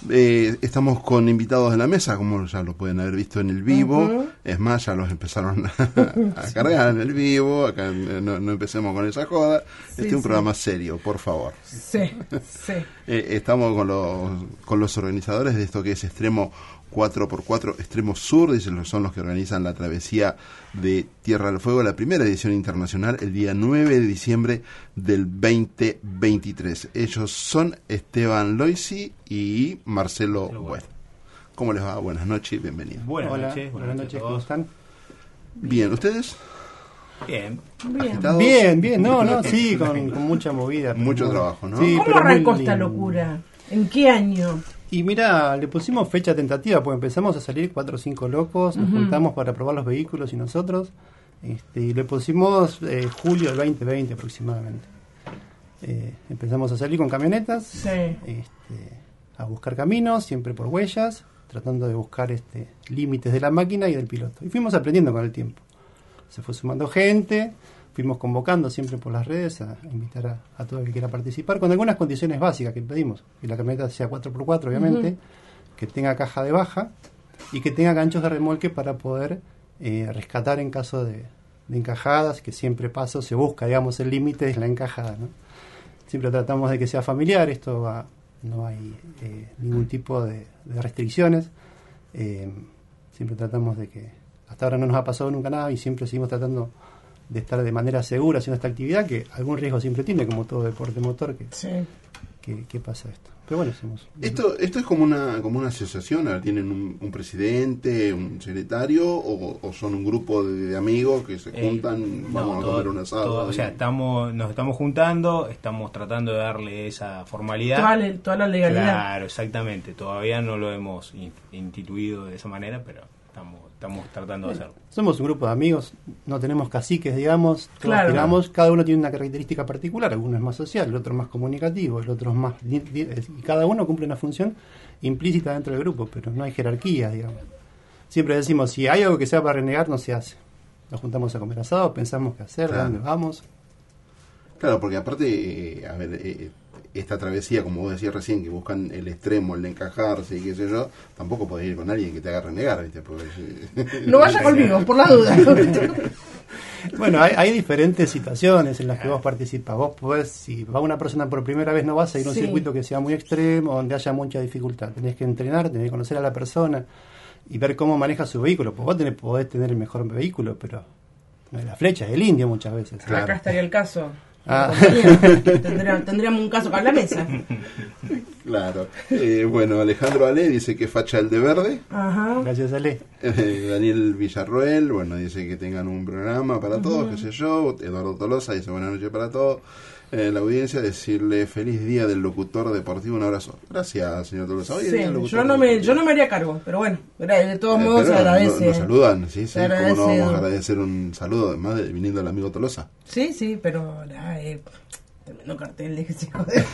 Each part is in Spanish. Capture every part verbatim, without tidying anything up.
Eh, estamos con invitados en la mesa, como ya lo pueden haber visto en el vivo. Uh-huh. Es más, ya los empezaron a, a cargar en el vivo. Acá no, no empecemos con esa joda. Sí, este es un sí. programa serio, por favor. Sí, sí. eh, estamos con los, con los organizadores de esto que es Extremo cuatro por cuatro Extremo Sur, dicen, son los que organizan la travesía de Tierra del Fuego, la primera edición internacional, el día nueve de diciembre del veinte veintitrés. Ellos son Esteban Loisi y Marcelo West. ¿Cómo les va? Buenas noches, bienvenidos. Buenas Hola, noches, buenas noches, ¿cómo están? Bien, ¿ustedes? Bien. Bien, bien, bien, no, no, sí, con, con mucha movida. Mucho bueno. trabajo, ¿no? Sí, ¿cómo arrancó esta locura? ¿En qué año? Y mira, le pusimos fecha tentativa, pues empezamos a salir cuatro o cinco locos, nos uh-huh. juntamos para probar los vehículos y nosotros, este, y le pusimos eh, julio del veinte veinte aproximadamente. Eh, empezamos a salir con camionetas, sí. este, a buscar caminos, siempre por huellas, tratando de buscar este, límites de la máquina y del piloto. Y fuimos aprendiendo con el tiempo. Se fue sumando gente, fuimos convocando siempre por las redes a invitar a, a todo el que quiera participar, con algunas condiciones básicas que pedimos, que la camioneta sea cuatro por cuatro obviamente, uh-huh. que tenga caja de baja y que tenga ganchos de remolque para poder eh, rescatar en caso de, de encajadas, que siempre pasa, se busca, digamos, el límite es la encajada, ¿no? Siempre tratamos de que sea familiar, esto va, no hay eh, ningún tipo de, de restricciones, eh, siempre tratamos de que, hasta ahora no nos ha pasado nunca nada y siempre seguimos tratando de estar de manera segura haciendo esta actividad, que algún riesgo siempre tiene, como todo deporte motor, que, sí. que, que pasa esto. Pero bueno, hacemos... Esto esto es como una como una asociación, ahora tienen un, un presidente, un secretario, o, o son un grupo de, de amigos que se juntan, eh, vamos no, todo, a comer un asado. Todo, o sea, estamos nos estamos juntando, estamos tratando de darle esa formalidad. Toda, toda la legalidad. Claro, exactamente. Todavía no lo hemos instituido de esa manera, pero estamos estamos tratando de hacerlo. Somos un grupo de amigos, no tenemos caciques, digamos, todos claro. tiramos, cada uno tiene una característica particular, alguno es más social, el otro más comunicativo, el otro es más... y cada uno cumple una función implícita dentro del grupo, pero no hay jerarquía, digamos. Siempre decimos, si hay algo que sea para renegar, no se hace. Nos juntamos a comer asado, pensamos qué hacer, claro. dónde vamos. Claro, porque aparte, eh, a ver... Eh, esta travesía, como vos decías recién, que buscan el extremo, el de encajarse y qué sé yo, tampoco podés ir con alguien que te haga renegar, ¿viste? Porque, no vaya conmigo, por la duda. Bueno, hay, hay diferentes situaciones en las que vos participas. Vos podés, si va una persona por primera vez, no vas a ir a un sí. circuito que sea muy extremo, donde haya mucha dificultad. Tenés que entrenar, tenés que conocer a la persona y ver cómo maneja su vehículo. Pues vos tenés, podés tener el mejor vehículo, pero no es la flecha, es el indio muchas veces. Claro. Acá estaría el caso. Ah. Tendríamos, tendríamos un caso para la mesa. Claro. Eh, bueno, Alejandro Ale dice que facha el de verde. Ajá. Gracias, Ale. Eh, Daniel Villarroel, bueno, dice que tengan un programa para uh-huh. todos, qué sé yo. Eduardo Tolosa dice buenas noches para todos. Eh, la audiencia, decirle feliz día del locutor deportivo, un abrazo. Gracias, señor Tolosa. Sí, yo, no me, yo no me haría cargo, pero bueno, de todos eh, modos se agradece. Nos saludan, sí, sí, cómo no vamos a agradecer un saludo, además de viniendo el amigo Tolosa. Sí, sí, pero la, eh, tremendo cartel, déjese joder.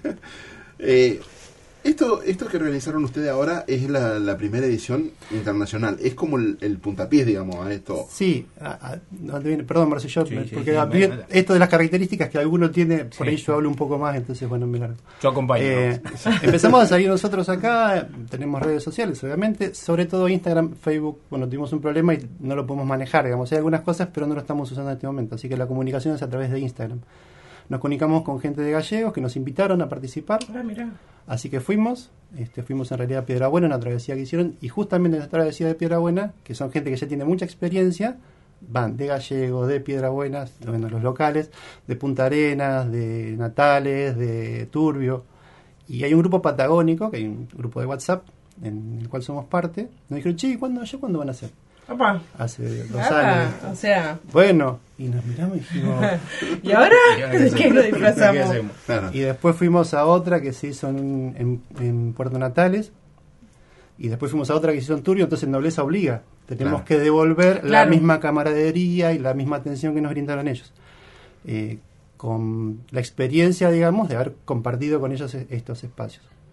eh, Esto esto que realizaron ustedes ahora es la, la primera edición internacional. Es como el, el puntapié, digamos, a esto. Sí, a, a, no, perdón, Marcelo, sí, porque sí, a, sí, esto de las características que alguno tiene, por sí. ahí yo hablo un poco más, entonces, bueno, me largo. Yo acompaño. Eh, empezamos a salir nosotros acá, tenemos redes sociales, obviamente, sobre todo Instagram, Facebook, bueno, tuvimos un problema y no lo podemos manejar, digamos, hay algunas cosas, pero no lo estamos usando en este momento, así que la comunicación es a través de Instagram. Nos comunicamos con gente de Gallegos que nos invitaron a participar. Ah, mirá. Así que fuimos, este, fuimos en realidad a Piedrabuena, una travesía que hicieron, y justamente en la travesía de Piedrabuena, que son gente que ya tiene mucha experiencia, van de Gallegos, de Piedrabuena, bueno, los locales, de Punta Arenas, de Natales, de Turbio, y hay un grupo patagónico, que hay un grupo de WhatsApp, en el cual somos parte. Nos dijeron, che, ¿cuándo, allá, ¿cuándo van a hacer? Opa. Hace dos ah, años. O sea. Bueno, y nos miramos y dijimos... ¿Y ahora? ¿De qué nos disfrazamos? Claro. Y después fuimos a otra que se hizo en, en, en Puerto Natales, y después fuimos a otra que se hizo en Turbio, entonces Nobleza obliga. Tenemos claro. que devolver claro. la misma camaradería y la misma atención que nos brindaron ellos. Eh, con la experiencia, digamos, de haber compartido con ellos estos espacios.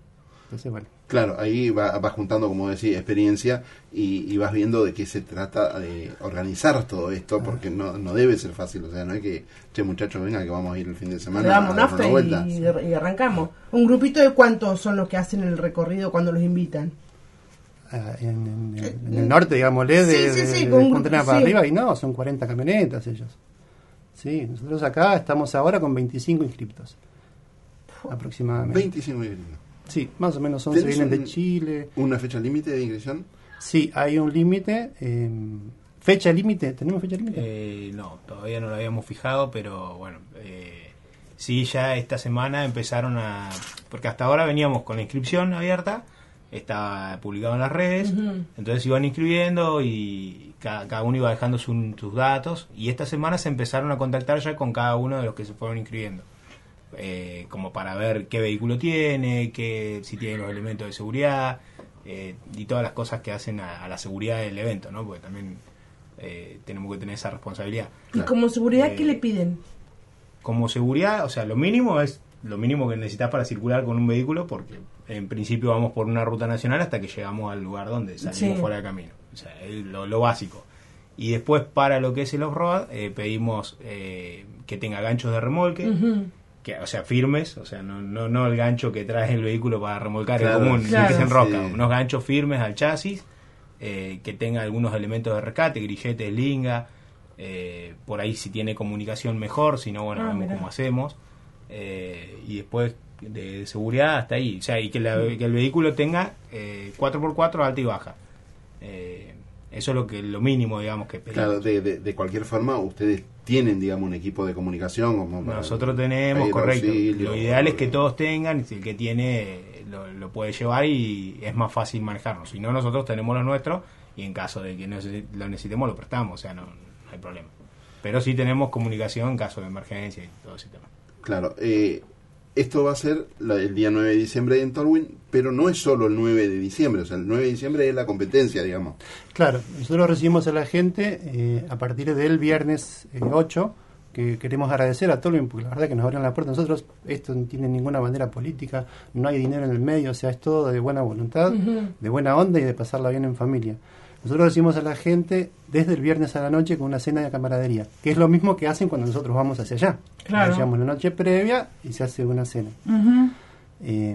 Entonces, bueno. Claro, ahí va- vas juntando, como decía, experiencia y, y vas viendo de qué se trata de organizar todo esto, porque no, no debe ser fácil. O sea, no es que, che, muchachos, venga, que vamos a ir el fin de semana Le damos a un dar una after vuelta. y, y arrancamos. ¿Un grupito de cuántos son los que hacen el recorrido cuando los invitan? Ah, en, en- en- en el norte, digámosle, de, Sí, sí, sí, de, con de un Punta Arenas grupo, para sí. arriba, y no, son cuarenta camionetas ellos. Sí, nosotros acá estamos ahora con veinticinco inscriptos, aproximadamente. veinticinco días. Sí, más o menos once ¿Tenés vienen un- de Chile. ¿Una fecha límite de inscripción? Sí, hay un límite. eh, ¿Fecha límite? ¿Tenemos fecha límite? Eh, no, todavía no lo habíamos fijado, pero bueno, eh, sí, ya esta semana empezaron a... Porque hasta ahora veníamos con la inscripción abierta, está publicado en las redes, Ujú. entonces iban inscribiendo y cada, cada uno iba dejando su- sus datos, y esta semana se empezaron a contactar ya con cada uno de los que se fueron inscribiendo. Eh, como para ver qué vehículo tiene, qué, si tiene los elementos de seguridad, eh, y todas las cosas que hacen a, a la seguridad del evento, ¿no? Porque también eh, tenemos que tener esa responsabilidad. ¿Y como seguridad Eh, qué le piden? Como seguridad, o sea, lo mínimo es lo mínimo que necesitas para circular con un vehículo, porque en principio vamos por una ruta nacional hasta que llegamos al lugar donde salimos Sí. fuera de camino. O sea, es lo, lo básico. Y después, para lo que es el off-road, eh, pedimos eh, que tenga ganchos de remolque, Ujú. que, o sea, firmes, o sea, no, no, no el gancho que trae el vehículo para remolcar, Claro, el común, claro. que se enroca, Sí. unos ganchos firmes al chasis, eh, que tenga algunos elementos de rescate, grilletes, linga, eh, por ahí si tiene comunicación mejor, si no, bueno, Ah, vemos mirá. cómo hacemos, eh, y después de, de seguridad hasta ahí, o sea, y que, la- que el vehículo tenga eh, cuatro por cuatro alta y baja. Eh, eso es lo que lo mínimo, digamos, que pedimos. Claro, de, de, de cualquier forma, ustedes tienen, digamos, un equipo de comunicación. Como para Nosotros tenemos, pedir correcto. auxilio, Lo ideal es que todos tengan, y si el que tiene eh, lo, lo puede llevar y es más fácil manejarlo. Si no, nosotros tenemos lo nuestro y en caso de que necesi- lo necesitemos lo prestamos, o sea, no, no hay problema. Pero sí tenemos comunicación en caso de emergencia y todo ese tema. Claro, eh, esto va a ser la- el día nueve de diciembre en Tolwyn, pero no es solo el nueve de diciembre, o sea, el nueve de diciembre es la competencia, digamos. Claro, nosotros recibimos a la gente eh, a partir del viernes eh, ocho, que queremos agradecer a Tolwyn, porque la verdad que nos abrieron la puerta. Nosotros, esto no tiene ninguna bandera política, no hay dinero en el medio, o sea, es todo de buena voluntad, Ujú. de buena onda y de pasarla bien en familia. Nosotros recibimos a la gente desde el viernes a la noche con una cena de camaradería, que es lo mismo que hacen cuando nosotros vamos hacia allá. Claro. Llegamos la noche previa y se hace una cena. Ujú. Eh,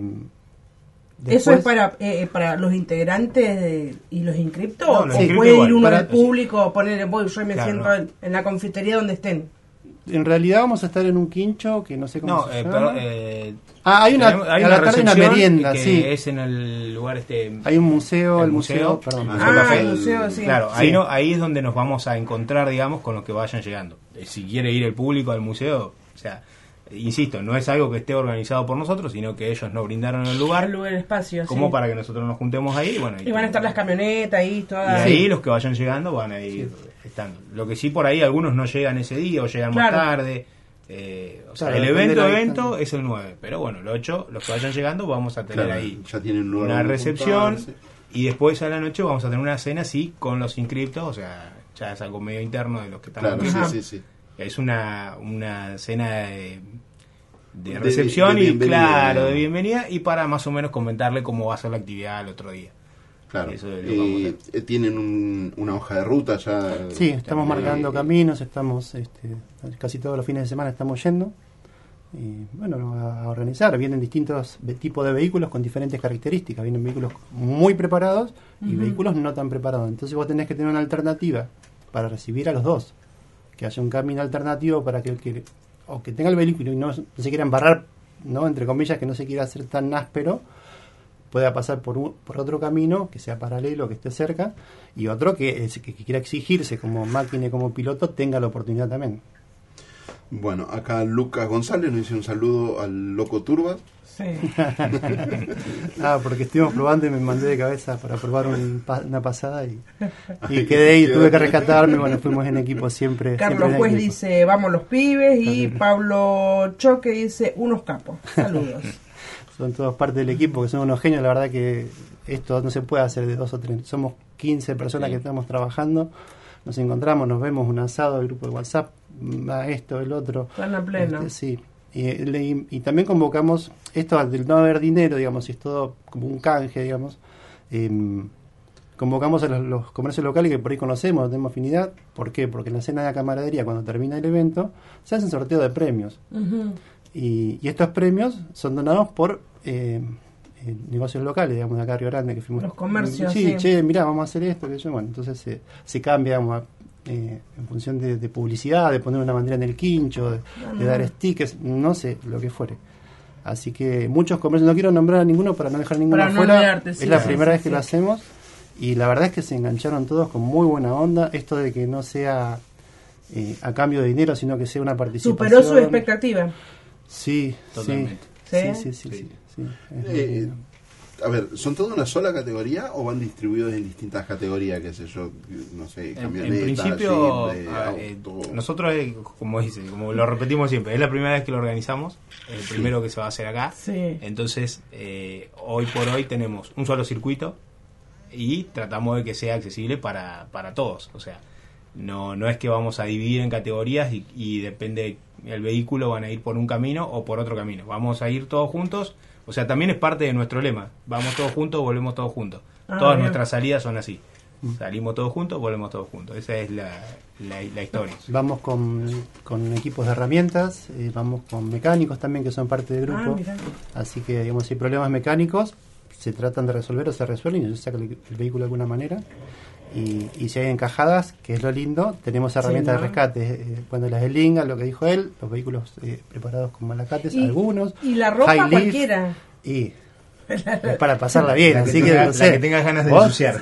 ¿Eso después- es para eh, para los integrantes de- y los inscriptos? No, los ¿O inscriptos puede igual, ir uno para- del público, poner voy, yo y me Claro, siento no. en, en la confitería donde estén? En realidad vamos a estar en un quincho que no sé cómo No, se eh, llama. pero, eh, Ah, hay una, tenemos- hay a la tarde una recepción merienda, que sí. es en el lugar este. Hay un museo, el, el museo, museo. perdón. Ah, Museo Ah, Café. el museo, sí. Claro, Sí. ahí no, ahí es donde nos vamos a encontrar, digamos, con los que vayan llegando. Eh, Si quiere ir el público al museo, o sea, eh, insisto, no es algo que esté organizado por nosotros, sino que ellos nos brindaron el Al lugar lugar, el espacio. como sí. para que nosotros nos juntemos ahí. Bueno, Y van a estar las camionetas ahí, y todas. ahí Sí. los que vayan llegando van a ir estando. Lo que sí, por ahí algunos no llegan ese día o llegan Claro. más tarde. Eh, o sea, Claro, el depende evento de la evento distancia. es el nueve, pero bueno, el ocho, los que vayan llegando vamos a tener Claro, ahí ya tienen un lugar una donde recepción juntarse. y después a la noche vamos a tener una cena sí con los inscriptos, o sea, ya es algo medio interno de los que estamos Claro, aquí. sí, Ajá. sí, sí. Es una, una cena de, de De- recepción de y bienvenida, claro, digamos. de bienvenida y para más o menos comentarle cómo va a ser la actividad el otro día. Claro. Eso es lo que vamos a Eh, eh, tienen un- una hoja de ruta ya. Sí, estamos eh, marcando caminos, estamos este, casi todos los fines de semana estamos yendo. Y bueno, a organizar. Vienen distintos ve- tipos de vehículos con diferentes características. Vienen vehículos muy preparados y Ujú. vehículos no tan preparados. Entonces vos tenés que tener una alternativa para recibir a los dos. Que haya un camino alternativo para que el que, o que tenga el vehículo y no, no se quiera embarrar, ¿no? Entre comillas, que no se quiera hacer tan áspero, pueda pasar por, un- por otro camino que sea paralelo, que esté cerca, y otro que, es- que, que quiera exigirse como máquina y como piloto tenga la oportunidad también. Bueno, acá Lucas González nos dice un saludo al Loco Turba. Sí. Ah, porque estuvimos probando y me mandé de cabeza para probar un pa- una pasada y, y quedé y tuve que rescatarme. Bueno, fuimos en equipo siempre. Carlos siempre en Juez equipo. dice, vamos los pibes. Y También. Pablo Choque dice, unos capos. Saludos. Son todos parte del equipo, que son unos genios. La verdad que esto no se puede hacer de dos o tres. Somos quince personas que estamos trabajando. Nos encontramos, nos vemos, un asado, el grupo de WhatsApp, mm, ah, esto, el otro. Están a pleno. Este, sí. Y, y, y también convocamos, esto del no haber dinero, digamos, es todo como un canje, digamos, eh, convocamos a los, los comercios locales que por ahí conocemos, no tenemos afinidad. ¿Por qué? Porque en la cena de camaradería, cuando termina el evento, se hacen sorteo de premios. Uh-huh. Y, y estos premios son donados por eh, eh, negocios locales, digamos, de acá Río Grande, que fuimos. Los comercios, sí. sí. Che, mirá, vamos a hacer esto, que yo, bueno, entonces se, se cambia, digamos, eh, en función de, de publicidad, de poner una bandera en el quincho, de, uh-huh. de dar stickers, no sé, lo que fuere. Así que muchos comercios, no quiero nombrar a ninguno para no dejar ninguno afuera, no es sí, la sí, primera sí, vez que sí. lo hacemos. Y la verdad es que se engancharon todos con muy buena onda. Esto de que no sea eh, a cambio de dinero, sino que sea una participación. Superó su expectativa. Sí, totalmente. Sí, sí, sí. sí, sí, sí, sí. Eh, a ver, ¿son toda una sola categoría o van distribuidos en distintas categorías? Qué sé yo, no sé, camionetas, en, en principio, jeep, ah, eh, nosotros, eh, como dice, como lo repetimos siempre, es la primera vez que lo organizamos, el sí. primero que se va a hacer acá. Sí. Entonces, eh, hoy por hoy tenemos un solo circuito y tratamos de que sea accesible para, para todos. O sea, no no es que vamos a dividir en categorías y, y depende del vehículo, van a ir por un camino o por otro camino. Vamos a ir todos juntos. O sea, también es parte de nuestro lema. Vamos todos juntos, volvemos todos juntos. Ah, Todas bien. nuestras salidas son así. Salimos todos juntos, volvemos todos juntos. Esa es la, la, la historia. Vamos con, con equipos de herramientas, eh, vamos con mecánicos también que son parte del grupo. Ah, Así que, digamos, si hay problemas mecánicos, se tratan de resolver o se resuelven y se saca el, el vehículo de alguna manera. Y, y si hay encajadas, que es lo lindo, tenemos herramientas sí, ¿no? de rescate. Eh, cuando las delinga, lo que dijo él, los vehículos eh, preparados con malacates, y, algunos. Y la ropa high cualquiera. Y es para pasarla bien, la así que, que, tenga, no sé. la que tengas ganas de ¿Vos? ensuciar.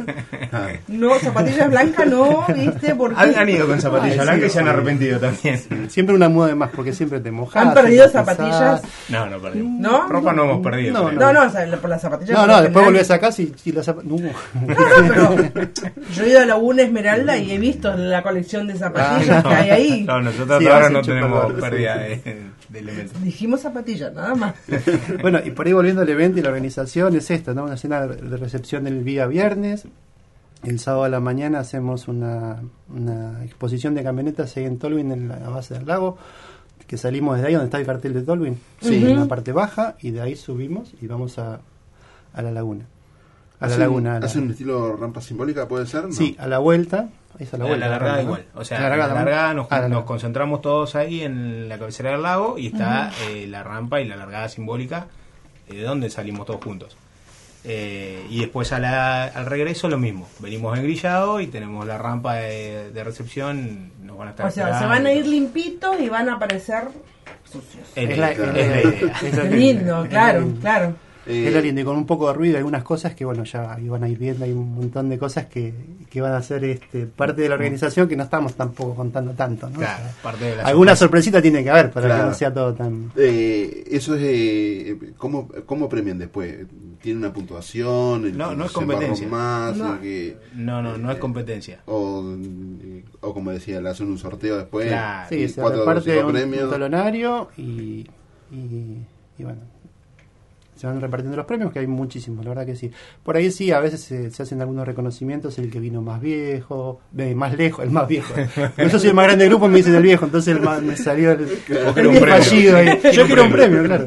No, zapatillas blancas no, ¿viste? Porque Han, han ido con zapatillas Ay, blancas sí, y se han sí. arrepentido también. Siempre una muda de más, porque siempre te mojas. ¿Han perdido zapatillas? No, no perdimos. ¿No? Ropa no hemos perdido. No, No, no, o sea, por las zapatillas. No, no, después volvés acá y, y las zapatillas. No. No, no, pero yo he ido a Laguna Esmeralda y he visto la colección de zapatillas Ah, no. que hay ahí. No, nosotros Sí, ahora has no hecho tenemos perdón, pérdida sí. de, de elementos. Dijimos zapatillas, nada más. Bueno, y por ahí volviendo al evento y la organización, es esto, ¿no? Una cena de recepción el día viernes. El sábado a la mañana hacemos una, una exposición de camionetas ahí en Tolwyn, en la base del lago, que salimos desde ahí donde está el cartel de Tolwyn, sí. en la parte baja, y de ahí subimos y vamos a, a la laguna. A la laguna. A la... ¿Hace un estilo rampa simbólica, puede ser? ¿No? Sí, a la vuelta. Es a la, la, vuelta, la largada ¿no? igual. O sea, la la largada, largada nos, ah, la nos concentramos todos ahí en la cabecera del lago y está uh-huh. eh, la rampa y la largada simbólica, eh, de donde salimos todos juntos. Eh, y después a la, al regreso lo mismo, venimos engrillado y tenemos la rampa de, de recepción, nos van a estar o sea, se van a ir limpitos y van a aparecer sucios. Es la, es la idea. Es lo lindo, lindo, claro, lindo. claro. Eh, es lo lindo, y con un poco de ruido, algunas cosas que bueno, ya van a ir viendo, hay un montón de cosas que, que van a ser este, parte de la organización que no estamos tampoco contando tanto, ¿no? Claro, o sea, parte de la alguna sorpresita tiene que haber para claro. que no sea todo tan... Eh, eso es... Eh, ¿cómo, ¿Cómo premian después? ¿Tiene una puntuación? El No, no es se competencia. Más, no. El que, no, no, no eh, es competencia. O, o como decía, le hacen un sorteo después. Claro. Sí, se cuatro reparte un, premios. un talonario y, y, y bueno, se van repartiendo los premios, que hay muchísimos, la verdad que sí. Por ahí sí, a veces se, se hacen algunos reconocimientos, el que vino más viejo, eh, más lejos, el más viejo. Yo soy el más grande del grupo, me dicen el viejo, entonces el más, me salió el, el, el viejo fallido. Ahí. Yo quiero un premio, claro.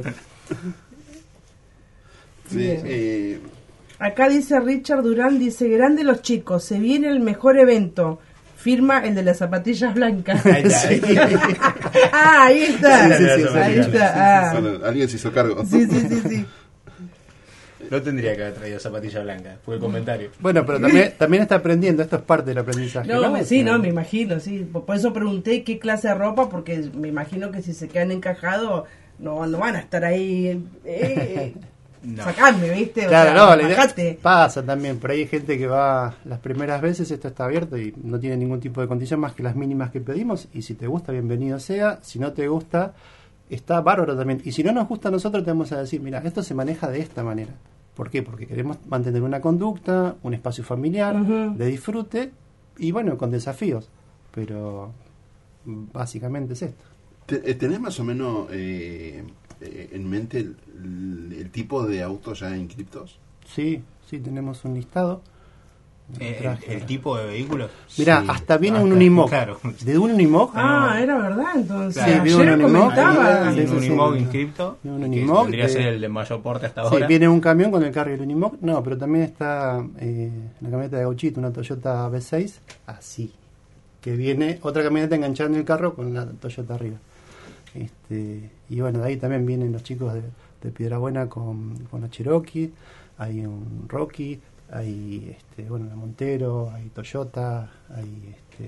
Sí, eh, Acá dice Richard Durán, dice, grande los chicos, se viene el mejor evento. Firma el de las zapatillas blancas. Ahí está. Sí. Ah, ahí está. Sí, sí, sí, ahí sí, está. Ah. bueno, alguien se hizo cargo. Sí, sí, sí, sí. No tendría que haber traído zapatillas blancas, fue el comentario. Bueno, pero también, también está aprendiendo, esto es parte del aprendizaje. No, ¿no? me, sí, O sea, no, me imagino, sí. Por por eso pregunté qué clase de ropa, porque me imagino que si se quedan encajados, no, no van a estar ahí... Eh, No. Sacame, ¿viste? O Claro, sea, no, la idea bajate. pasa también, por ahí hay gente que va las primeras veces, esto está abierto y no tiene ningún tipo de condición más que las mínimas que pedimos, y si te gusta, bienvenido sea, si no te gusta, está bárbaro también, y si no nos gusta a nosotros te vamos a decir, mira, esto se maneja de esta manera. ¿Por qué? Porque queremos mantener una conducta, un espacio familiar, Uh-huh. de disfrute, y bueno, con desafíos, pero básicamente es esto. Te- ¿Tenés más o menos eh, eh, en mente el, el, el tipo de autos ya inscriptos? Sí, sí, tenemos un listado El, traje. el tipo de vehículos. Mirá, Sí. hasta viene Hasta- un Unimog. claro. De un Unimog. Ah, era verdad, entonces. Claro. Sí, Ayer vi un Unimog. comentaba. Hay Sí, un sí, sí. Unimog inscripto, Un que Unimog, vendría a ser eh, el de mayor porte hasta Sí, ahora. viene un camión con el carro y el Unimog. No, pero también está eh, la camioneta de Gauchito, una Toyota V seis, así. Que viene otra camioneta enganchada en el carro con la Toyota arriba. Este, y bueno, de ahí también vienen los chicos de, de Piedrabuena con, con la Cherokee. Hay un Rocky, hay este, bueno, la Montero, hay Toyota, hay este,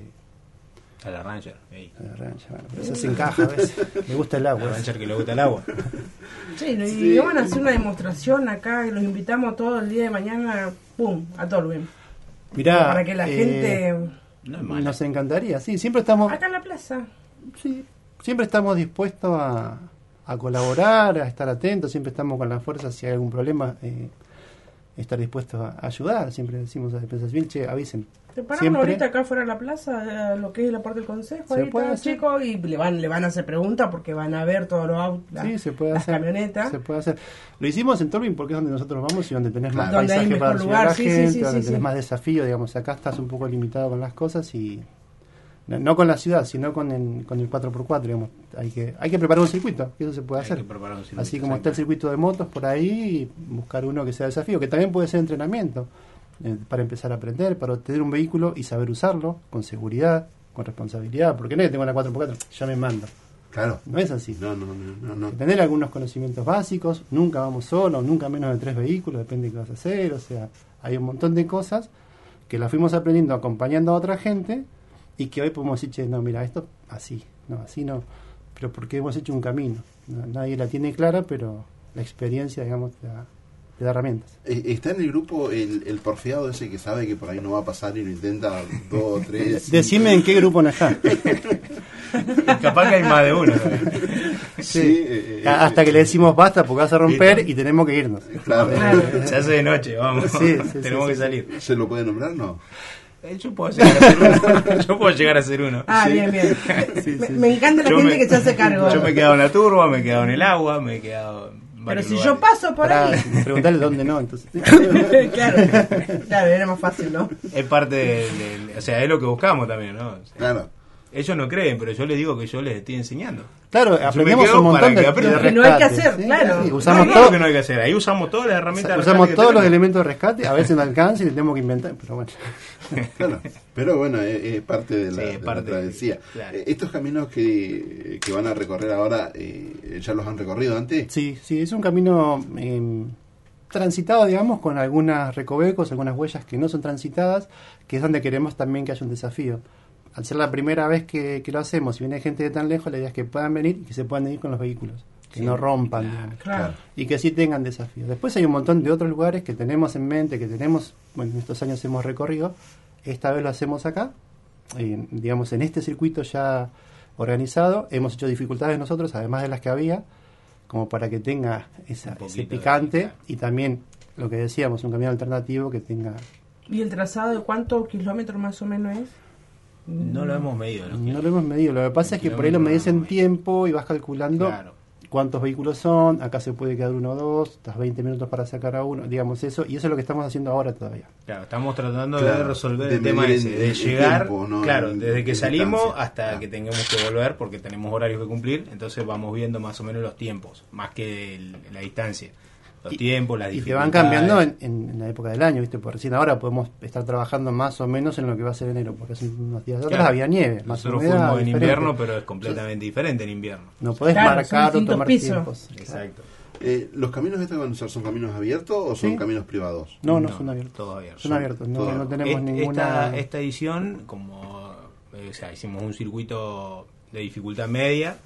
A la Ranger. Ahí. la Ranger. Bueno, pero eso se encaja a veces. Le gusta el La agua. Ranger que le gusta el agua. Sí, y Sí. van a hacer una demostración acá y los invitamos todos el día de mañana, pum, a Tolwyn. Mirá, Para que la eh, gente. No es mala. nos encantaría, sí, siempre estamos Acá en la plaza. Sí, siempre estamos dispuestos a, a colaborar, a estar atentos, siempre estamos con la fuerza, si hay algún problema, eh, estar dispuestos a ayudar. Siempre decimos a Defensa Civil, che, avisen. Te paramos Siempre. ahorita acá fuera de la plaza, eh, lo que es la parte del consejo, Se ahí puede está, hacer. chicos, y le van, le van a hacer preguntas porque van a ver todos los autos, la- Sí, se puede las hacer. camionetas. Se puede hacer. Lo hicimos en Tolwyn porque es donde nosotros vamos y donde tenés más Claro. Donde hay paisaje mejor para recibir a lugar, la sí, sí, gente, sí, donde sí, tenés sí. más desafío, digamos, acá estás un poco limitado con las cosas y no, no con la ciudad, sino con el, con el cuatro por cuatro, digamos, hay que hay que preparar un circuito, que eso se puede Hay hacer. que preparar un circuito, Así como está el exacto. circuito de motos por ahí, buscar uno que sea desafío, que también puede ser entrenamiento, eh, para empezar a aprender, para obtener un vehículo y saber usarlo con seguridad, con responsabilidad, porque no es que tengo una cuatro por cuatro, ya me mando. Claro. No es así. No, no, no, no, no. Tener algunos conocimientos básicos, nunca vamos solos, nunca menos de tres vehículos, depende de qué vas a hacer, o sea, hay un montón de cosas que las fuimos aprendiendo acompañando a otra gente y que hoy podemos decir, che, no, mira, esto así, no, así no, pero porque hemos hecho un camino. No, nadie la tiene clara, pero la experiencia, digamos, te da, te da herramientas. Eh, Está en el grupo el, el porfiado ese que sabe que por ahí no va a pasar y lo intenta dos, tres. Decime en qué grupo no está. Capaz que hay más de uno. Sí, eh, eh, Hasta que le decimos basta porque vas a romper y tenemos que irnos. Claro. Se hace de noche, vamos. Sí, sí, Tenemos sí, que sí. salir. ¿Se lo puede nombrar? No. Eh, Yo puedo llegar a ser uno. Yo puedo llegar a ser uno. Ah, Sí. bien, bien. Sí, me, sí, me encanta la Yo gente me- que se hace cargo. Yo me he quedado en la turba, me he quedado en el agua, me he quedado. en Pero varios si lugares. yo paso por Pará, ahí. preguntarle dónde no, entonces. claro, claro, era más fácil, ¿no? Es parte del, del- O sea, es lo que buscamos también, ¿no? O sea, Claro. ellos no creen, pero yo les digo que yo les estoy enseñando. Claro, aprendemos quedo un montón para de, que aprendan. de Lo que no hay que rescate, hacer, claro. sí, No, usamos no, todo, lo que no hay que hacer. Ahí usamos todas las herramientas de usamos rescate que todos los tenemos. elementos de rescate, a veces no alcanza y le tenemos que inventar, pero bueno. Claro, pero bueno, es, es parte de la, Sí, de la parte de- travesía. claro. Eh, Estos caminos que, que van a recorrer ahora, eh, ¿ya los han recorrido antes? Sí, sí, es un camino eh, transitado, digamos, con algunas recovecos, algunas huellas que no son transitadas, que es donde queremos también que haya un desafío. Al ser la primera vez que, que lo hacemos, si viene gente de tan lejos, la idea es que puedan venir y que se puedan ir con los vehículos, que Sí, no rompan, claro, digamos. Claro. Y que sí tengan desafíos. Después hay un montón de otros lugares que tenemos en mente, que tenemos, bueno, en estos años hemos recorrido, esta vez lo hacemos acá, eh, digamos, en este circuito ya organizado, hemos hecho dificultades nosotros, además de las que había, como para que tenga esa, Un poquito ese de picante, pica. y también, lo que decíamos, un camino alternativo que tenga... ¿Y el trazado de cuántos kilómetros más o menos es? No lo hemos medido. ¿no? No lo hemos medido, lo que pasa es que por ahí lo medís en tiempo y vas calculando Claro. cuántos vehículos son, acá se puede quedar uno o dos, estás veinte minutos para sacar a uno, digamos eso, y eso es lo que estamos haciendo ahora todavía. Claro, estamos tratando de Claro, resolver de el tema medir ese, en- de en llegar, tiempo, ¿no? claro, En- desde que en salimos distancia. hasta Claro. que tengamos que volver, porque tenemos horarios que cumplir, entonces vamos viendo más o menos los tiempos, más que el- la distancia. Los Y- tiempos, las Y te dificultades. van cambiando en, en- en la época del año, ¿viste? Por recién ahora podemos estar trabajando más o menos en lo que va a ser enero, porque hace unos días atrás Claro. había nieve, más Nosotros o menos. fuimos en diferente. invierno, pero es completamente diferente en invierno. No podés Claro, son marcar o distintos tomar pisos. tiempos. Exacto. Eh, ¿Los caminos estos que van a usar son caminos abiertos o son Sí. caminos privados? No, no, son abiertos. Todos abiertos. Son abiertos, no, Todo. no tenemos Est- ninguna... esta, esta edición, como eh, o sea, hicimos un circuito de dificultad media,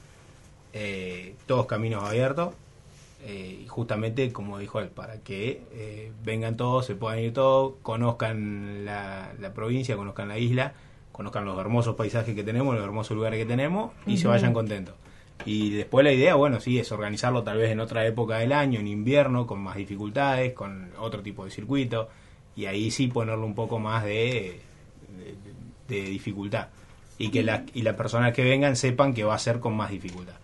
eh, todos caminos abiertos, eh, y justamente, como dijo él, para que eh, vengan todos, se puedan ir todos, conozcan la, la provincia, conozcan la isla, conozcan los hermosos paisajes que tenemos, los hermosos lugares que tenemos, y se Ujú. vayan contentos. Y después la idea, bueno, sí, es organizarlo tal vez en otra época del año, en invierno, con más dificultades, con otro tipo de circuito, y ahí sí ponerle un poco más de, de, de dificultad. Y que la, y las personas que vengan sepan que va a ser con más dificultad.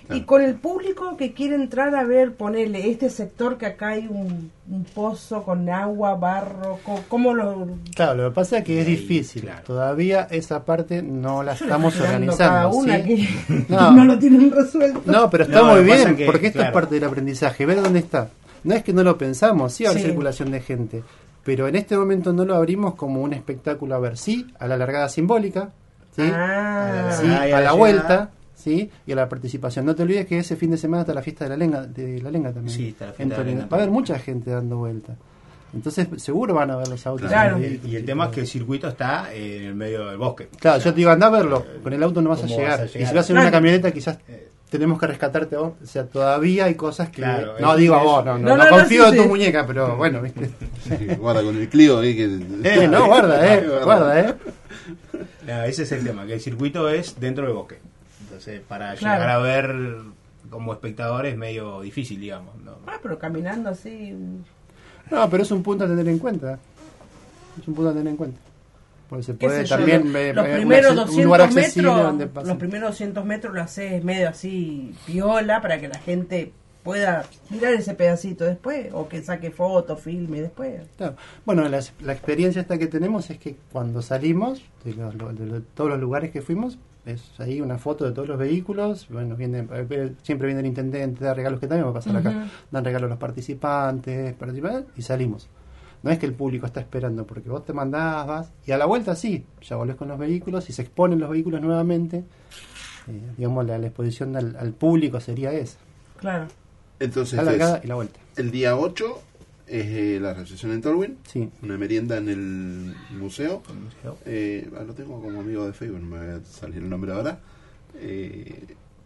Y con el público que quiere entrar a ver, ponerle este sector que acá hay un, un pozo con agua, barro, co- ¿cómo lo...? Claro, lo que pasa es que es Sí, difícil. claro. Todavía esa parte no la Yo le estamos estoy dando organizando. cada una ¿sí? que, No. que no lo tienen resuelto. No, pero está No, muy lo que pasa bien, que, porque esto claro. es parte del aprendizaje, ver dónde está. No es que no lo pensamos, sí habrá Sí. circulación de gente, pero en este momento no lo abrimos como un espectáculo a ver, sí, a la largada simbólica, ¿sí? Ah, Sí, Ah, y a a la la llegada. vuelta, ¿sí? Y a la participación. No te olvides que ese fin de semana está la fiesta de la lenga, de la lenga también. Sí, está la fiesta En de la Torino. lenga Va a haber también. mucha gente dando vuelta. Entonces, seguro van a ver los autos. Claro. en Y, vehículos y el y tema es todo. que el circuito está en el medio del bosque. Claro, O sea, yo te digo, anda a verlo. Con el auto no vas a ¿cómo llegar. vas a Y si llegar? vas en Claro. una camioneta, quizás Eh. tenemos que rescatarte a vos. O sea, todavía hay cosas que. Claro, no es- digo a es- vos, no, no, No, no no, no, confío sí, en tu sí. muñeca, pero bueno, ¿viste? Sí, guarda con el Clio ahí que... Eh, no, guarda, eh. Guarda, eh. No, ese es el tema, que el circuito es dentro del bosque. Entonces, para Claro. llegar a ver como espectador es medio difícil, digamos. ¿no? ah, pero caminando así... No, pero es un punto a tener en cuenta. Es un punto a tener en cuenta. Porque se qué puede sé yo, también. lo- eh, los eh, primeros un acce- un lugar doscientos accesible donde metros, pasen. los primeros doscientos metros lo haces medio así piola para que la gente pueda mirar ese pedacito después o que saque fotos, filme después. Claro. Bueno, la, la experiencia esta que tenemos es que cuando salimos de, los- lo- de lo- todos los lugares que fuimos, es ahí una foto de todos los vehículos. Bueno, viene, eh, siempre viene el intendente, da regalos que también va a pasar acá. Ujú. Dan regalos a los participantes, participan y salimos. No es que el público está esperando, porque vos te mandás, vas, y a la vuelta sí, ya volvés con los vehículos y se exponen los vehículos nuevamente. Eh, digamos, la, la exposición al, al público sería esa, Claro. Entonces, la esto largada es y la vuelta. el día ocho es eh, la recepción en Tolwyn, Sí. una merienda en el museo. Con el museo. Eh, ah, lo tengo como amigo de Facebook, no me va a salir el nombre ahora. Eh,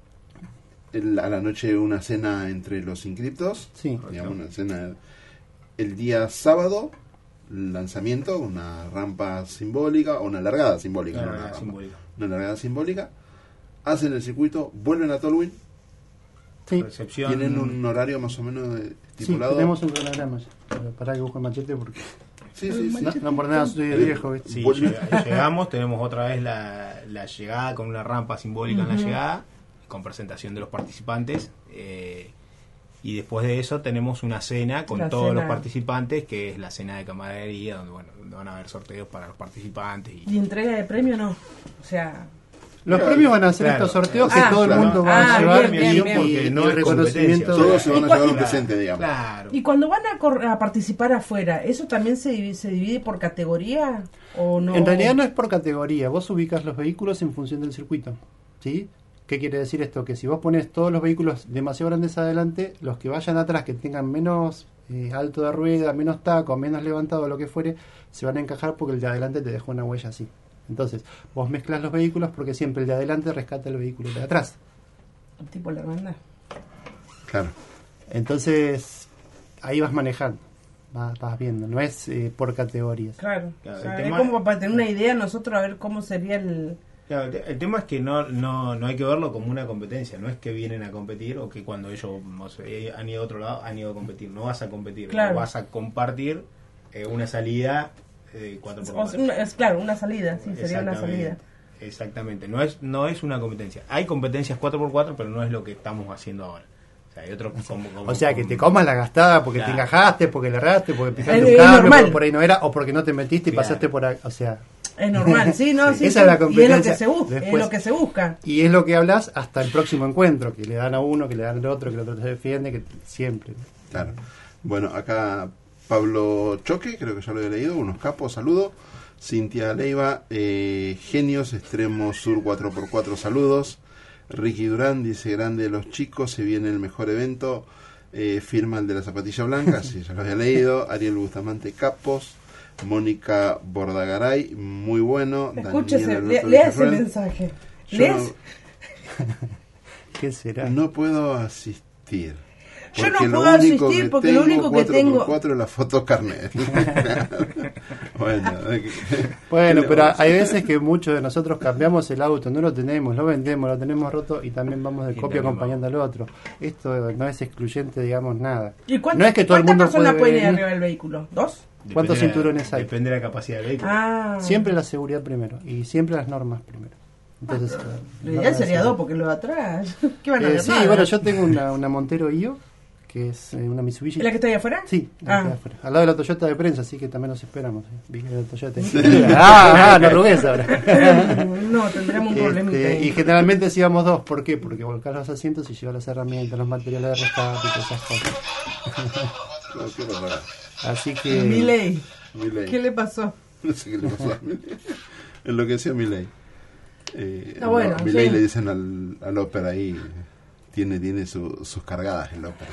el- a la noche una cena entre los inscriptos, Sí. digamos una cena. El día sábado, lanzamiento, una rampa simbólica, o una largada simbólica, Una no largada una rampa. simbólica. Una largada simbólica. Hacen el circuito, vuelven a Tolwyn, Sí. Recepción. tienen un horario más o menos de- Sí, estipulado. tenemos un cronograma ya. Pero pará que busco el machete porque Sí, sí, sí. no, no por nada soy viejo, ¿viste? Sí, Vuelve- llega- llegamos, tenemos otra vez la, la llegada con una rampa simbólica en la llegada, con presentación de los participantes. eh, y después de eso tenemos una cena con La todos cena. los participantes, que es la cena de camaradería, donde, bueno, donde van a haber sorteos para los participantes. Y, ¿Y entrega de premio no? O sea... Los premios van a ser Claro. estos sorteos Ah, que todo el claro. mundo va Ah, a llevar bien, bien, y, bien. y- Porque no y el es reconocimiento. competencia, de- Todos se van a ¿Y llevar un cuál- presente, digamos. Claro. ¿Y cuando van a, cor- a participar afuera, eso también se, divi- se divide por categoría o no? En realidad no es por categoría, vos ubicas los vehículos en función del circuito, ¿sí? ¿Qué quiere decir esto? Que si vos pones todos los vehículos demasiado grandes adelante, los que vayan atrás, que tengan menos eh, alto de rueda, menos taco, menos levantado, lo que fuere, se van a encajar porque el de adelante te dejó una huella así. Entonces, vos mezclas los vehículos porque siempre el de adelante rescata el vehículo de atrás. Tipo la hermandad. Claro. Entonces, ahí vas manejando, vas, vas viendo, no es eh, por categorías. Claro. Claro, O sea, el es tema- como para tener una idea nosotros a ver cómo sería el... Claro, el te- el tema es que no, no, no hay que verlo como una competencia, no es que vienen a competir o que cuando ellos no sé, han ido a otro lado han ido a competir, no vas a competir, Claro. vas a compartir eh, una salida de cuatro por o cuatro. sea, una- es claro, una salida, sí, sería una Exactamente, salida. Exactamente, no es, no es una competencia. Hay competencias cuatro por cuatro, pero no es lo que estamos haciendo ahora. O sea, hay otros como, como- O sea, que como- te comas la gastada porque Claro. te encajaste, porque le erraste, porque pisaste Es- un es cambio, normal. porque por ahí no era, o porque no te metiste y Claro. pasaste por ahí. O sea, Es normal, sí, no, sí. Esa sí. es la Y es lo competencia. que se busca, es Después- lo que se busca. y es lo que hablas hasta el próximo encuentro, que le dan a uno, que le dan al otro, que el otro se defiende, que siempre. Claro. Bueno, acá Pablo Choque, creo que ya lo he leído, unos capos, saludo. Cintia Leiva, eh, Genios, Extremo Sur cuatro por cuatro, saludos. Ricky Durán dice, grande los chicos, se viene el mejor evento. Eh, firma el de la zapatilla blanca, sí, ya lo había leído. Ariel Bustamante, capos. Mónica Bordagaray, muy bueno. Escúchese, Daniel lea, Alberto lea ese Villarroel. mensaje. Yo ¿Lees? ¿Qué será? no, no puedo asistir. Yo no porque lo puedo único asistir que porque lo tengo único que cuatro por tengo- cuatro es la foto carnet. Bueno, Bueno, ¿qué le pero vamos a hay hacer? veces que muchos de nosotros cambiamos el auto, no lo tenemos, lo vendemos, lo tenemos roto y también vamos de Y copia también acompañando al otro. Esto no es excluyente, digamos, nada. ¿Y cuántas, No es que todo el cuántas mundo personas puede pueden ir venir. arriba del vehículo? ¿Dos? Depende ¿Cuántos de la- cinturones hay? Depende de la capacidad del vehículo. Ah. Siempre la seguridad primero y siempre las normas primero. Entonces, Ah, no, lo ideal no sería hacer- dos, porque lo de atrás. ¿Qué van a Eh, ver? sí, Nada. bueno, yo tengo una, una Montero I O, que es eh, una Mitsubishi. ¿Es la que está ahí afuera? Sí, la Ah. que queda afuera. Al lado de la Toyota de prensa, así que también nos esperamos. eh. Vi que la Toyota ah, ah, no rubés ahora. No, tendremos un problemita Este, ahí. y generalmente sí íbamos dos, ¿por qué? Porque volcás los asientos y llevas las herramientas, los materiales de rescate y todas esas cosas. No, qué barbaridad. Así que... Milei, Milei. ¿qué le pasó? No sé qué le pasó a Milei. Enloqueció Milei. Eh, Ah, bueno, no, Milei sí. le dicen al, al ópera ahí, tiene, tiene su- sus cargadas el ópera.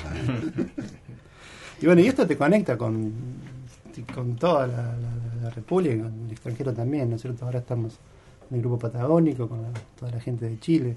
Y bueno, y esto te conecta con, con toda la, la- la República, con el extranjero también, ¿no es cierto? Ahora estamos en el grupo patagónico, con la- toda la gente de Chile.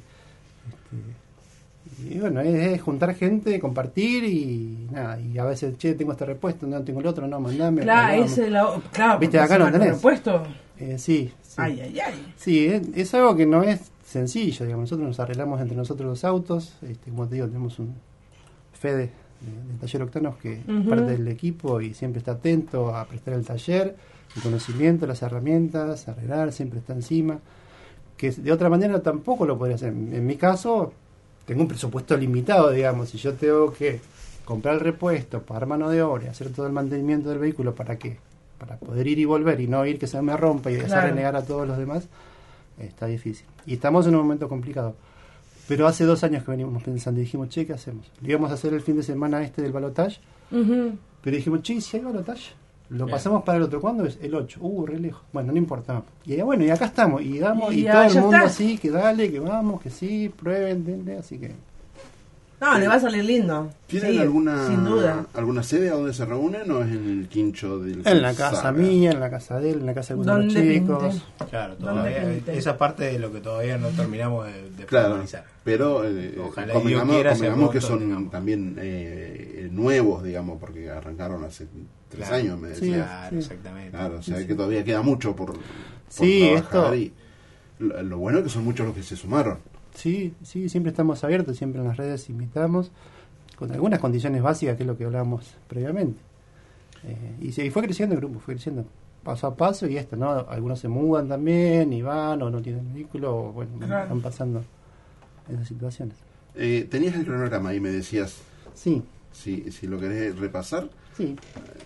Este, y bueno, es, es juntar gente, compartir y nada. Y a veces, che, tengo este repuesto, no tengo el otro, no, mandame. Claro, mandame. ese la, claro, Viste, porque acá no encima tenés. con repuesto. Eh, sí, sí. Ay, ay, ay. Sí, es, es algo que no es sencillo, digamos. Nosotros nos arreglamos entre nosotros los autos. Este, como te digo, tenemos un Fede de, de Taller Octanos que es Ujú. parte del equipo y siempre está atento a prestar el taller, el conocimiento, las herramientas, arreglar, siempre está encima. Que de otra manera tampoco lo podría hacer. En mi caso, tengo un presupuesto limitado, digamos. Si yo tengo que comprar el repuesto, pagar mano de obra, y hacer todo el mantenimiento del vehículo, ¿para qué? Para poder ir y volver y no ir que se me rompa y hacer Claro. renegar a todos los demás, está difícil. Y estamos en un momento complicado. Pero hace dos años que venimos pensando y dijimos, che, ¿qué hacemos? Lo íbamos a hacer el fin de semana este del balotaje, Ujú. pero dijimos, che, ¿y si hay balotaje? Lo Bien. pasamos para el otro. ¿Cuándo es? El ocho. Uh, re lejos. Bueno, no importa. Y ya, bueno, y acá estamos. Y damos, Y y, ya- todo el ya mundo está. así, que dale, que vamos, que sí, prueben, denle, así que... No, le va a salir lindo. ¿Tienen Sí, alguna sin duda. alguna sede a donde se reúnen o es en el quincho del En la casa Saga? mía, en la casa de él, en la casa de algunos de los ¿Dónde chicos. pinte? Claro, ¿Dónde todavía, gente? esa parte de lo que todavía no terminamos de, de Claro, formalizar. pero eh, Ojalá convengamos, Dios quiera, convengamos sea que pronto, son digamos. también eh, nuevos, digamos, porque arrancaron hace tres Claro. años, me Sí. decía. Claro, sí. exactamente. Claro, o sea que todavía queda mucho por, por Sí, trabajar esto- y lo, lo bueno es que son muchos los que se sumaron. Sí, sí, siempre estamos abiertos, siempre en las redes invitamos, con algunas condiciones básicas, que es lo que hablábamos previamente. Eh, y, sí, y fue creciendo el grupo, fue creciendo paso a paso, y esto, ¿no? Algunos se mudan también, y van, o no tienen vehículo, o bueno, van- Claro. van pasando esas situaciones. Eh, tenías el cronograma y me decías, Sí, si, si lo querés repasar, sí.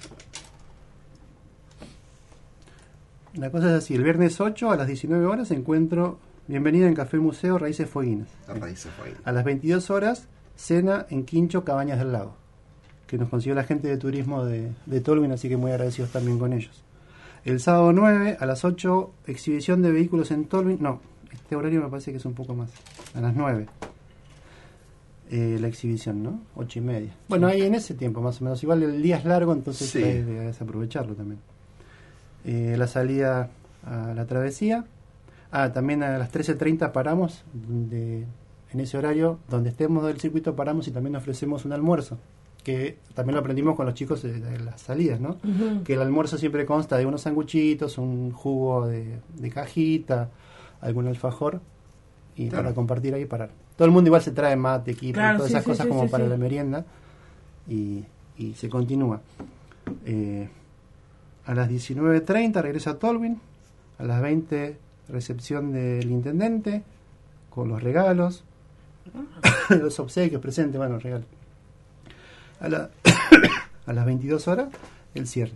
La cosa es así, el viernes ocho a las diecinueve horas encuentro Bienvenida en Café Museo Raíces Fueguinas. la raíz se fue ahí. A las veintidós horas, cena en Quincho, Cabañas del Lago, que nos consiguió la gente de turismo de, de Tolwyn, así que muy agradecidos también con ellos. El sábado nueve, a las ocho, exhibición de vehículos en Tolwyn. No, este horario me parece que es un poco más. A las nueve. Eh, la exhibición, ¿no? Ocho y media. Bueno, ahí en ese tiempo más o menos. Igual el día es largo, entonces Sí. hay que aprovecharlo también. Eh, la salida a la travesía. Ah, también a las trece treinta paramos, de, en ese horario, donde estemos del circuito paramos y también ofrecemos un almuerzo, que también lo aprendimos con los chicos de, de las salidas, ¿no? Ujú. Que el almuerzo siempre consta de unos sanguchitos, un jugo de, de cajita, algún alfajor, y Claro. para compartir ahí parar. Todo el mundo igual se trae mate, equipo, Claro, y todas sí, esas sí, cosas sí, como sí, para sí. la merienda, y, y se continúa. Eh, a las diecinueve treinta regresa a Tolwyn, a las veinte recepción del intendente, con los regalos, los obsequios presentes, bueno, regalos. A, la, a las veintidós horas, el cierre.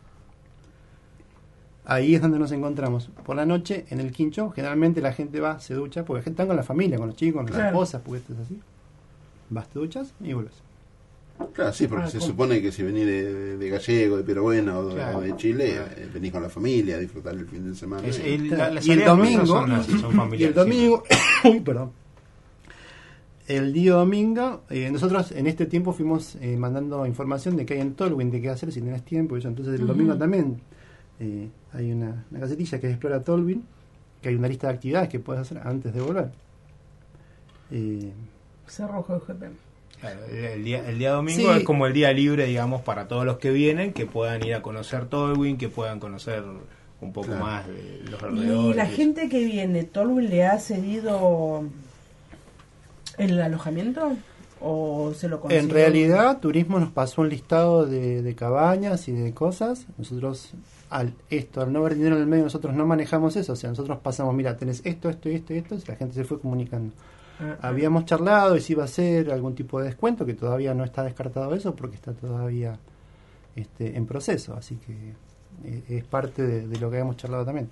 Ahí es donde nos encontramos. Por la noche, en el Quincho, generalmente la gente va, se ducha, porque están con la familia, con los chicos, con las Claro. esposas, porque esto es así. Vas, te duchas y vuelves. Claro, sí, porque Ah, se ¿cómo? supone que si venís de, de Gallego, de Pierabuena o de, Claro. o de Chile, Claro. eh, venís con la familia a disfrutar el fin de semana. Es- Y- el- la- las y el salidas domingo, son así, son y el familiares, domingo, uy, perdón. El día domingo, eh, nosotros en este tiempo fuimos eh, mandando información de qué hay en Tolwyn, de qué hacer si tenés tiempo. Y eso. Entonces el Ujú. domingo también eh, hay una, una gacetilla que es Explora Tolwyn, que hay una lista de actividades que puedes hacer antes de volver. Eh, Cerro G G P. Claro, el, el día, el día domingo Sí. es como el día libre, digamos, para todos los que vienen, que puedan ir a conocer Tolwyn, que puedan conocer un poco Claro. más de los Y alrededores. la y eso. gente que viene, ¿Tolwyn le ha cedido el alojamiento? o se lo consiguió? En realidad, Turismo nos pasó un listado de, de cabañas y de cosas. Nosotros, al esto, al no haber dinero en el medio, nosotros no manejamos eso. O sea, nosotros pasamos, mira, tenés esto, esto y esto y esto, y la gente se fue comunicando. Ah, Habíamos charlado y si iba a ser algún tipo de descuento, que todavía no está descartado eso, porque está todavía este, en proceso. Así que eh, es parte de, de lo que habíamos charlado también.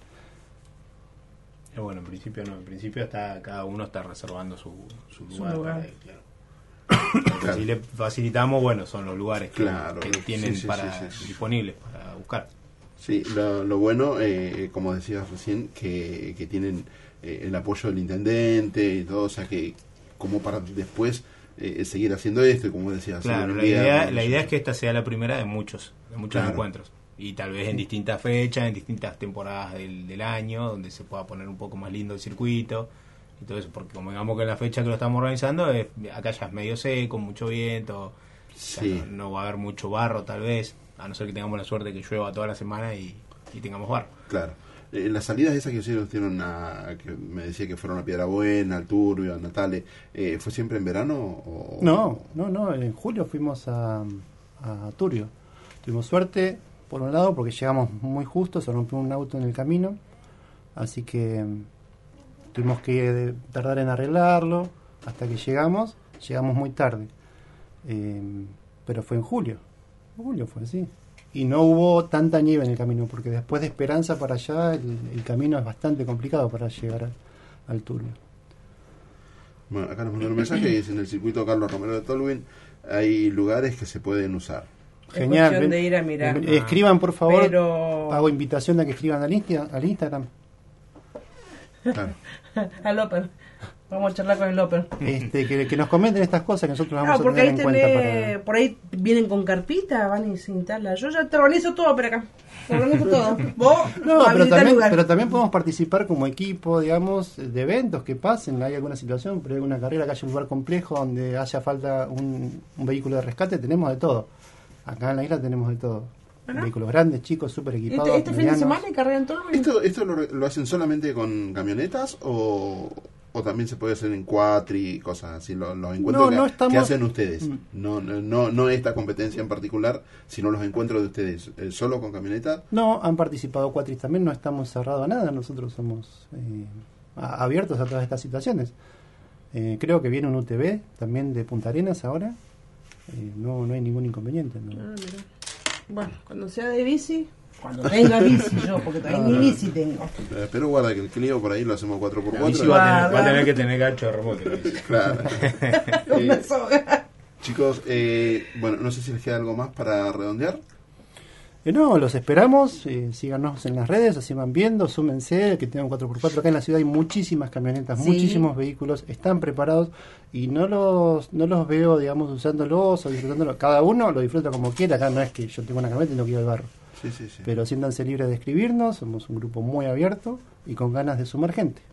Eh, bueno, en principio no, en principio está cada uno está reservando su, su lugar, Su lugar. para él, claro. Lo que sí le facilitamos, bueno, son los lugares que, Claro, que sí, tienen sí, para sí, sí. disponibles para buscar. Sí, lo, lo bueno, eh, como decías recién, que, que tienen eh, el apoyo del intendente y todo, o sea que como para después eh, seguir haciendo esto, y como decías, Claro, hacer la un día, idea, ¿no? la idea es que esta sea la primera de muchos, de muchos Claro. encuentros. Y tal vez en distintas fechas, en distintas temporadas del, del año, donde se pueda poner un poco más lindo el circuito y todo eso, porque como digamos que en la fecha que lo estamos organizando, es, acá ya es medio seco, mucho viento, o sea, Sí. no, no va a haber mucho barro tal vez, a no ser que tengamos la suerte que llueva toda la semana y, y tengamos barro. Claro. Eh, las salidas esas que ustedes tienen a, que me decía que fueron a Piedra Buena, al Turbio, a Natale, eh, ¿fue siempre en verano? O... No, no, no. En julio fuimos a, a Turbio. Tuvimos suerte, por un lado, porque llegamos muy justo, se rompió un auto en el camino. Así que mm, tuvimos que eh, tardar en arreglarlo. Hasta que llegamos, llegamos muy tarde. Eh, pero fue en julio. En julio fue así. Y no hubo tanta nieve en el camino, porque después de Esperanza para allá, el, el camino es bastante complicado para llegar al, al Turbio. Bueno, acá nos mandaron un mensaje y dice: en el circuito Carlos Romero de Tolwyn hay lugares que se pueden usar. Es Genial. cuestión ven- de ir a mirar. ven- escriban, por favor. Pero Hago invitación a que escriban al, Insta- al Instagram. Claro. al Open. Vamos a charlar con el Open. Este, que, que nos comenten estas cosas que nosotros las Ah, vamos a porque tener ahí en cuenta tenés, para... por ahí vienen con carpita, van y se instalan. Yo ya te organizo todo por acá. Te organizo todo. Vos, No, pero habilitá el también, lugar. pero también podemos participar como equipo, digamos, de eventos que pasen. Hay alguna situación, pero hay alguna carrera que haya un lugar complejo donde haya falta un, un vehículo de rescate, tenemos de todo. Acá en la isla tenemos de todo. Bueno. Vehículos grandes, chicos, súper equipados. Este, este fin de medianos. semana hay carrera en Tolwyn. ¿Esto, esto lo, lo hacen solamente con camionetas o, o también se puede hacer en cuatri y cosas así? Los, los encuentros No, que, no estamos- que hacen ustedes. Mm. No, no, no, no esta competencia en particular, sino los encuentros de ustedes. Eh, ¿Solo con camioneta? No, han participado cuatris también, no estamos cerrados a nada, nosotros somos eh, a- abiertos a todas estas situaciones. Eh, creo que viene un U T V también de Punta Arenas ahora. Eh, no, no hay ningún inconveniente. ¿no? Ah, mira. Bueno, cuando sea de bici, cuando tenga bici yo, porque todavía ni bici tengo. Eh, pero guarda que el Clio por ahí lo hacemos cuatro por La cuatro. bici va a, tener, Guarda. va a tener que tener gancho de remoto. la bici. Claro. Una Eh, soga. chicos, eh, bueno, no sé si les queda algo más para redondear. Eh, no, los esperamos, eh, síganos en las redes, así van viendo, súmense, que tengan cuatro por cuatro. Acá en la ciudad hay muchísimas camionetas, Sí. muchísimos vehículos, están preparados y no los no los veo, digamos, usándolos o disfrutándolos. Cada uno lo disfruta como quiera, acá no es que yo tengo una camioneta y no quiero el barro. Sí, sí, sí. Pero siéntanse libres de escribirnos, somos un grupo muy abierto y con ganas de sumar gente.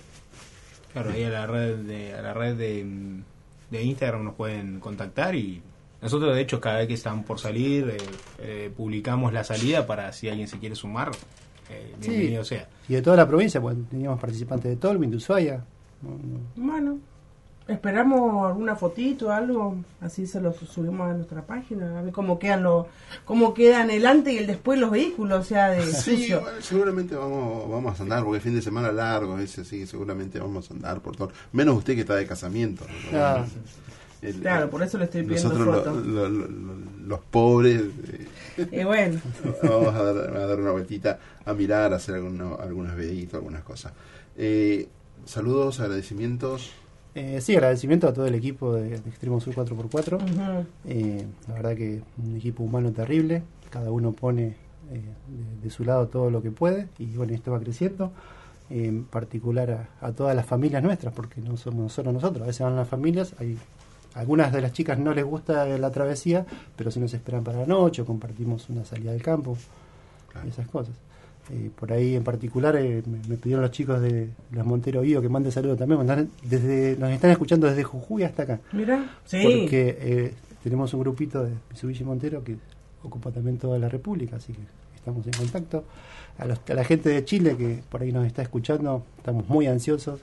Claro, ahí a la red de, a la red de, de Instagram nos pueden contactar y nosotros de hecho cada vez que están por salir eh, eh, publicamos la salida para si alguien se quiere sumar, eh, Sí. bienvenido sea. Y de toda la provincia, pues teníamos participantes de Tolwyn, de Ushuaia. No, no. Bueno, esperamos alguna fotito, algo, así se los subimos a nuestra página, a ver cómo quedan los, cómo quedan el antes y el después los vehículos, o sea, de Sí, sucio. igual, seguramente vamos, vamos a andar, porque el fin de semana largo, ese así que seguramente vamos a andar por todo. Menos usted que está de casamiento. ¿no? Ah. El- Claro, por eso le estoy pidiendo nosotros lo- fotos. lo- lo- lo- los pobres eh, Y bueno, vamos a dar, a dar una vueltita a mirar, a hacer alguno- algunos videitos, algunas cosas. Eh, saludos, agradecimientos. Eh, sí, agradecimiento a todo el equipo de, de Extremo Sur cuatro por cuatro. ujú. Eh, la verdad que un equipo humano terrible, cada uno pone eh, de, de su lado todo lo que puede y bueno, esto va creciendo, eh, en particular a, a todas las familias nuestras, porque no somos solo nosotros, a veces van las familias, hay algunas de las chicas no les gusta la travesía, pero si nos esperan para la noche o compartimos una salida del campo, Claro. y esas cosas. Eh, por ahí en particular eh, me, me pidieron los chicos de los Montero Guío que mande saludos también, mandan desde, nos están escuchando desde Jujuy hasta acá. Mira, sí, Porque eh, tenemos un grupito de Mitsubishi Montero que ocupa también toda la República, así que estamos en contacto. A, los- a la gente de Chile que por ahí nos está escuchando, estamos muy ansiosos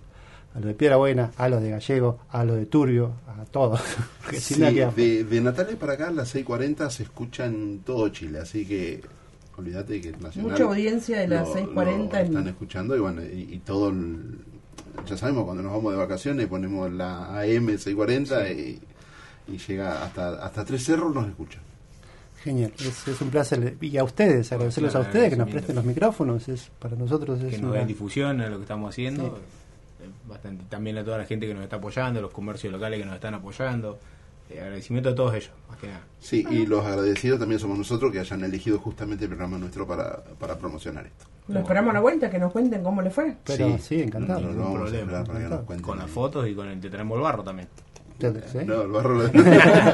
a los de Piedra Buena, a los de Gallego, a los de Turbio, a todos. Sí, de, de Natales para acá, a las seis cuarenta se escucha en todo Chile, así que olvídate que Nacional... Mucha audiencia de las seis cuarenta. Están escuchando y bueno, y, y todo el, ya sabemos, cuando nos vamos de vacaciones ponemos la A M seiscientos cuarenta sí. y, y llega hasta, hasta Tres Cerros nos escuchan. Genial, es, es un placer. Y a ustedes, agradecerles a ustedes que nos presten los micrófonos. Es para nosotros es que nos una... den difusión a lo que estamos haciendo. Sí. Bastante. También a toda la gente que nos está apoyando, los comercios locales que nos están apoyando. Eh, agradecimiento a todos ellos, más que nada. Sí, y los agradecidos también somos nosotros que hayan elegido justamente el programa nuestro para, para promocionar esto. Lo esperamos a la vuelta, que nos cuenten cómo les fue. Pero sí, sí, encantado. No, no, Ningún vamos a problema. esperar para que nos cuenten. Con las fotos y con el te tenemos el barro también. ¿Sí? No, el barro lo... no,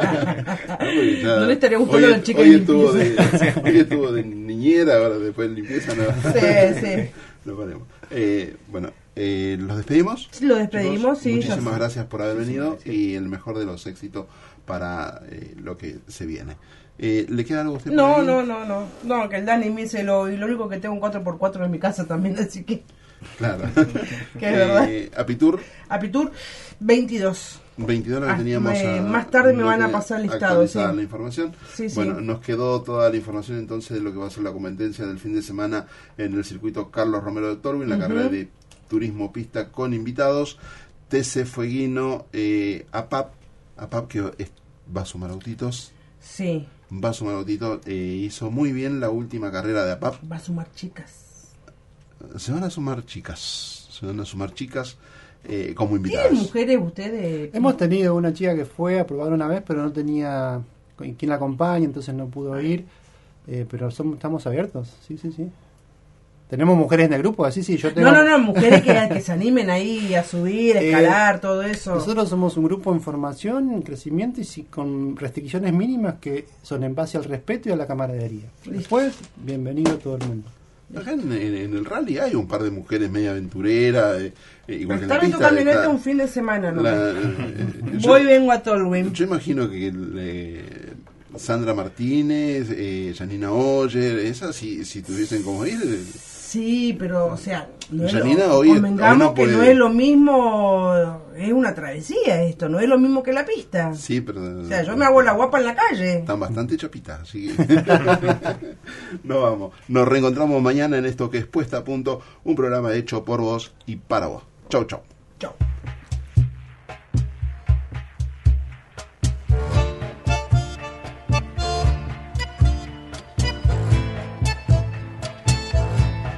ya, No le estaría gustando hoy, a los chicos hoy de estuvo de, limpieza. hoy estuvo de niñera, ahora después de limpieza no. Sí, sí. No paremos. Eh, bueno, eh, ¿los despedimos? Sí, lo despedimos, Chicos, sí. Muchísimas ya. gracias por haber venido sí. y el mejor de los éxitos para eh, lo que se viene. Eh, ¿Le queda algo a usted? por No, ahí? no, no, no. No, que el Dani me dice lo, y lo único que tengo un cuatro por cuatro en mi casa también, así que. Claro. Que es verdad. Eh, Apitur, Apitur veintidós. veintidós la que Ah, teníamos. me- a- más tarde me no van a tenía pasar listado, actualizada sí. la información. Sí, sí. Bueno, nos quedó toda la información entonces de lo que va a ser la competencia del fin de semana en el circuito Carlos Romero de Torwin, la Ujú. carrera de turismo pista con invitados, T C Fueguino, eh, APAP, APAP que es- va a sumar autitos, Sí, va a sumar autitos, eh, hizo muy bien la última carrera de APAP. va a sumar chicas. Se van a sumar chicas, se van a sumar chicas eh, como ¿Tienen invitadas. mujeres ustedes? Hemos tenido una chica que fue a probar una vez, pero no tenía quien la acompañe, entonces no pudo ir. Eh, pero somos, estamos abiertos, sí, sí, sí. ¿Tenemos mujeres en el grupo? Así, sí, yo tengo... No, no, no, mujeres que, que se animen ahí a subir, a Eh, escalar, todo eso. Nosotros somos un grupo en formación, en crecimiento y sí, con restricciones mínimas que son en base al respeto y a la camaradería. Después, bienvenido todo el mundo. Acá en, en- en el rally hay un par de mujeres media aventureras, eh, eh, igual que en la Están en tu pista. camioneta está un fin de semana, ¿no? la- eh, yo, Voy y vengo a Tolwyn. yo imagino que eh, Sandra Martínez, eh, Janina Oyer, esas si, si tuviesen como ir... eh, Sí, pero, o sea, no es Janina, lo, hoy- convengamos hoy no que no puede. es lo mismo, es una travesía esto, no es lo mismo que la pista. sí, pero... O sea, yo me hago la guapa en la calle. Están bastante chapitas, así que... no vamos. Nos reencontramos mañana en esto que es Puesta a Punto, un programa hecho por vos y para vos. Chau, chau. Chao.